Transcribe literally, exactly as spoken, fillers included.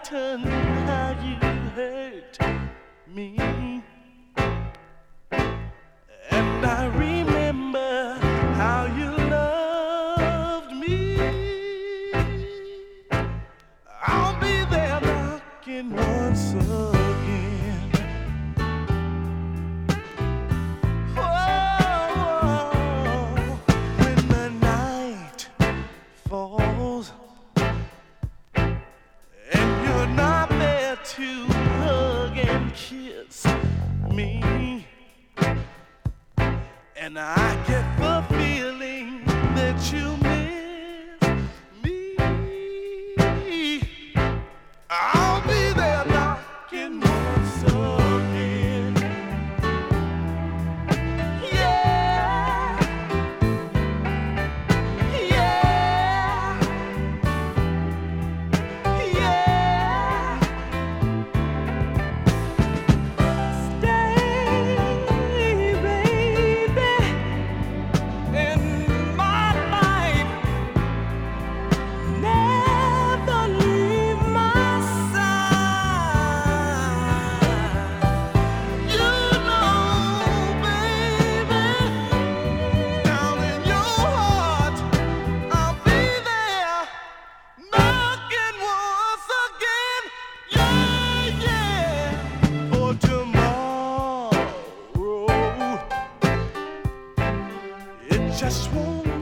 forgotten how you hurt me, and I remember how you loved me. I'll be there knocking once again. Oh, when the night falls and you're not there to hug and kiss me, and I get the feeling that you miss me, I'll be there knocking once again. Yeah, yeah, yeah. Stay, baby, in my life. Never leave my side. You know, baby, down in your heart, I'll be there, knocking once again. Yeah, yeah. For tomorrow, it just won't